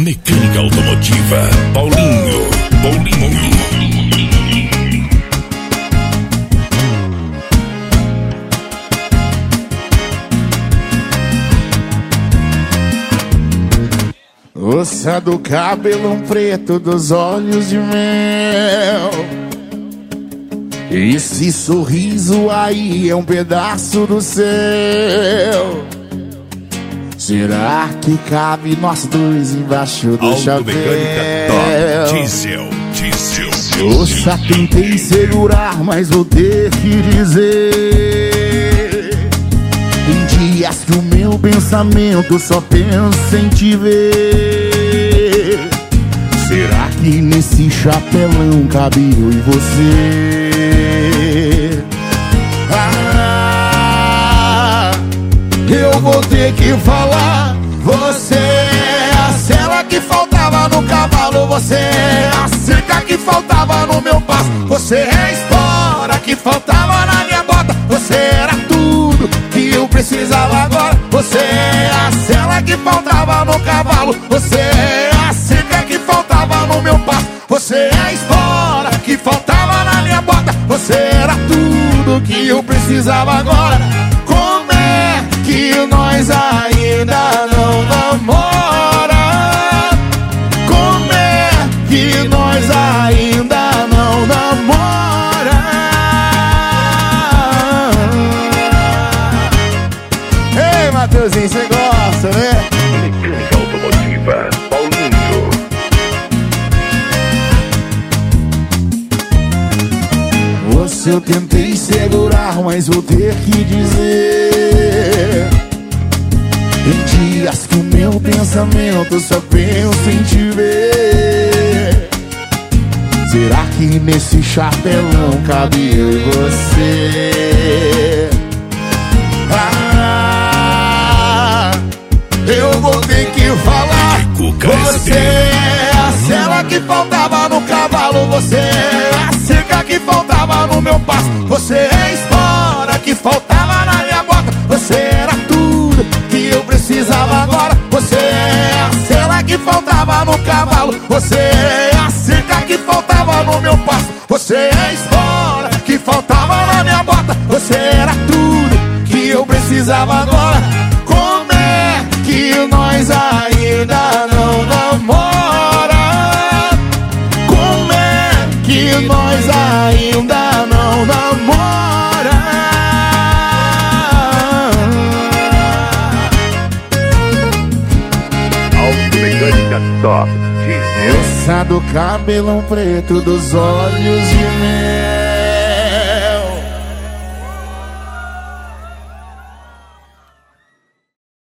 Mecânica Automotiva, Paulinho. Moça do cabelo preto, dos olhos de mel. Esse sorriso aí é um pedaço do céu. Será que cabe nós dois embaixo do chapéu? Diesel. Poxa, tentei segurar, mas vou ter que dizer: em dias que o meu pensamento só pensa em te ver. Será que nesse chapelão cabe eu e você? Eu vou ter que falar. Você é a sela que faltava no cavalo. Você é a cerca que faltava no meu passo. Você é a espora que faltava na minha bota. Você era tudo que eu precisava agora. Você é a sela que faltava no cavalo. Você é a cerca que faltava no meu passo. Você é a espora que faltava na minha bota. Você era tudo que eu precisava agora. Como é que nós ainda não namora? Como é que nós ainda não namora? Ei, Matheusinho, você gosta, né? Mecânica Automotiva, Paulinho. Você eu tentei segurar, mas vou ter que dizer: em dias que o meu pensamento só pensa em te ver. Será que nesse chapelão cabe eu e você? Eu vou ter que falar. Você é a sela que faltava no cavalo. Você é a cerca que faltava no meu passo. Você é a espora que faltava na minha bota. Você era tudo que eu precisava agora. Você é a sela que faltava no cavalo. Você é a cerca que faltava no meu passo. Você é a espora que faltava na minha bota. Você era tudo que eu precisava agora. Como é que nós ainda não namora? Como é que nós ainda não namora? Mecânica Top, Diesel. Moça do cabelão preto, dos olhos de mel.